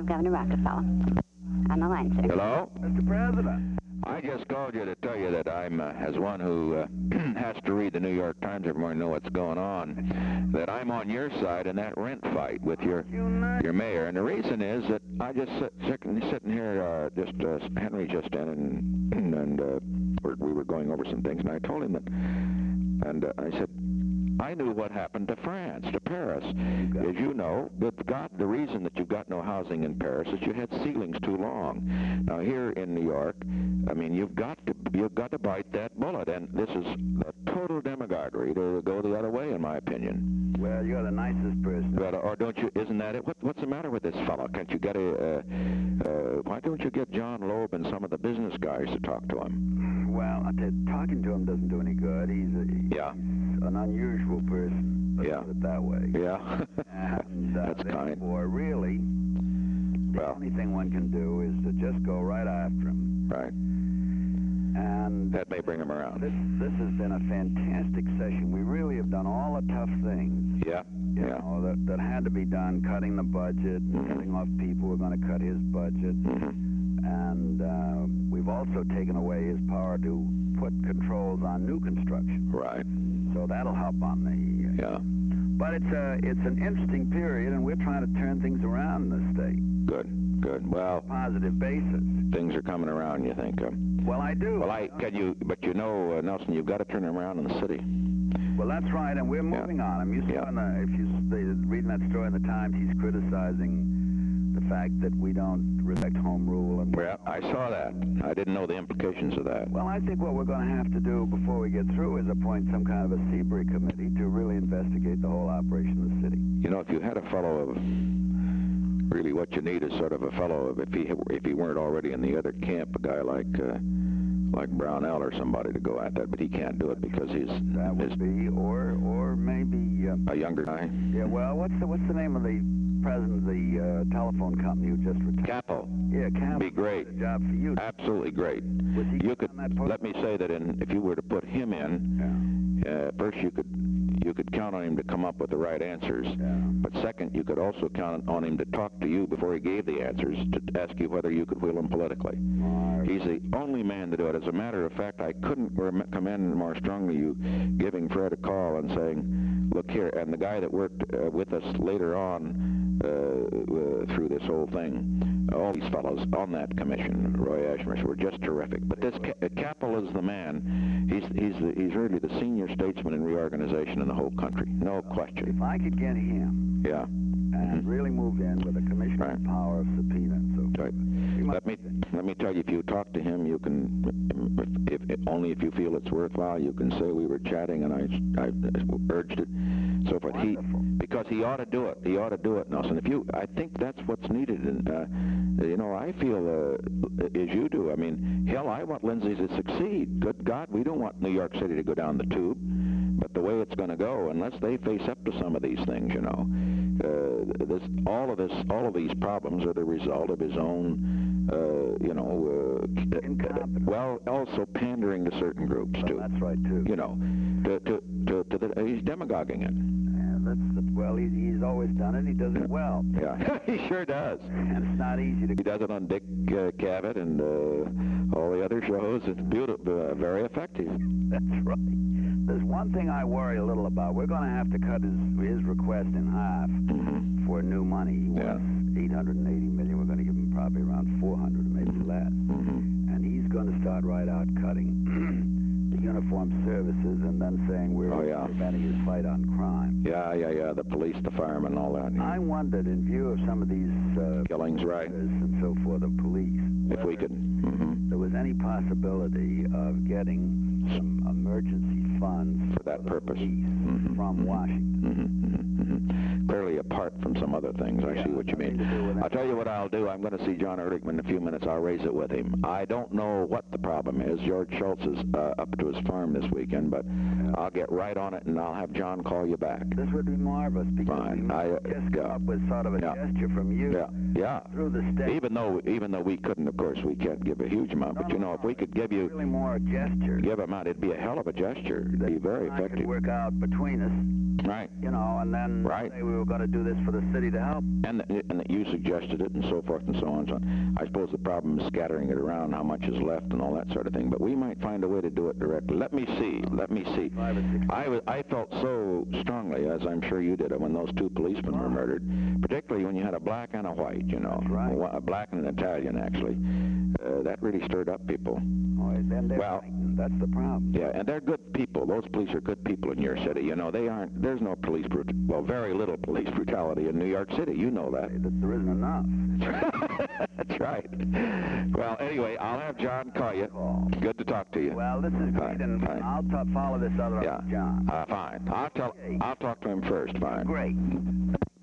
of Governor Rockefeller. On the line, sir. Hello? Mr. President. I just called you to tell you that I'm, as one who has to read the New York Times every morning to know what's going on, that I'm on your side in that rent fight with your mayor. And the reason is that I just sitting here, Henry just in, and we were going over some things, and I told him that, and I said, I knew what happened to France, to Paris. As you know, the reason that you've got no housing in Paris is you had ceilings too long. Now here in New York, I mean, you've got to bite that bullet, and this is a total demagoguery to go the other way, in my opinion. Well, you're the nicest person. But, or don't you? Isn't that it? What's the matter with this fellow? Can't you get why don't you get John Loeb and some of the business guys to talk to him? Well, talking to him doesn't do any good. He's an unusual person. Let's put it that way. Yeah. And that's kind. Or really, the only thing one can do is to just go right after him. Right. And that may bring him around. This has been a fantastic session. We really have done all the tough things. Yeah. You know, that had to be done, cutting the budget, cutting off people who are going to cut his budget. And we've also taken away his power to put controls on new construction. Right. So that'll help on the... But it's an interesting period, and we're trying to turn things around in the state. Good. Well... Positive basis. Things are coming around, you think? Well, I do. Well, but you know, Nelson, you've got to turn it around in the city. Well, that's right, and we're moving on him. You saw if you're reading that story in the Times, he's criticizing the fact that we don't respect home rule. And I saw that. I didn't know the implications of that. Well, I think what we're going to have to do before we get through is appoint some kind of a Seabury committee to really investigate the whole operation of the city. You know, if you had a fellow of... Really, what you need is sort of a fellow of, if he weren't already in the other camp, a guy like Brownell or somebody to go at that, but he can't do it because he's... That would be, or maybe... a younger guy? Yeah, well, what's the name of the president of the telephone company who just retired? Capel. Yeah, Capel. Be great. Good job for you. Absolutely great. Was he you could, on that post? let me say that if you were to put him in, first you could count on him to come up with the right answers. But second, you could also count on him to talk to you before he gave the answers, to ask you whether you could wheel him politically. He's the only man to do it. As a matter of fact, I couldn't commend more strongly you giving Fred a call and saying, look here, and the guy that worked with us later on through this whole thing, all these fellows on that commission, Roy Ashmish, were just terrific. But this Capel is the man. He's really the senior statesman in reorganization in the whole country. No question. If I could get him and really move in with a commissioner's power of subpoena and so forth. Let me tell you, if you talk to him, you can, only if you feel it's worthwhile, you can say we were chatting and I urged it, so forth. Because he ought to do it. He ought to do it, Nelson. I think that's what's needed. And you know, I feel as you do. I mean, hell, I want Lindsay to succeed. Good God, we don't want New York City to go down the tube. But the way it's going to go, unless they face up to some of these things, you know, all of these problems are the result of his own, well, also pandering to certain groups too. That's right too. You know, he's demagoguing it. Well, he's always done it. He does it well. Yeah, he sure does. And it's not easy to... He does it on Dick Cavett and all the other shows. It's beautiful, very effective. That's right. There's one thing I worry a little about. We're going to have to cut his request in half for new money. He wants $880 million. We're going to give him probably around $400, maybe less. And he's going to start right out cutting the uniformed services and then saying we're preventing his fight on crime. Yeah, the police, the firemen, all that. I wondered, in view of some of these killings, and so forth, of police, if we could, there was any possibility of getting some emergency funds for that purpose from Washington. Clearly apart from some other things. I see what you mean. I'll tell you what I'll do. I'm going to see John Ehrlichman in a few minutes. I'll raise it with him. I don't know what the problem is. George Schultz is up to his farm this weekend, but I'll get right on it, and I'll have John call you back. This would be marvelous, because we just come up with sort of a gesture from you through the state. Even though we couldn't, of course, we can't give a huge amount, but you know, if we could give you... Really more a gesture. Give him out, it'd be a hell of a gesture. It'd be very effective. Could work out between us Right. You know, and then Right. say we were going to do this for the city to help. And that you suggested it and so forth and so on. So I suppose the problem is scattering it around, how much is left and all that sort of thing. But we might find a way to do it directly. Let me see. 5 or 6. I felt so strongly, as I'm sure you did, when those two policemen were murdered, particularly when you had a black and a white, you know. That's right. A black and an Italian, actually. That really stirred up people. Oh, then they're Well, frightened. That's the problem. Yeah, and they're good people. Those police are good people in your city. You know, there's no police very little police brutality in New York City. You know that. There isn't enough. That's right. Well, anyway, I'll have John call you. Good to talk to you. Well, this is great, and Fine. I'll follow this other up with John. Fine. I'll talk to him first. Fine. Great.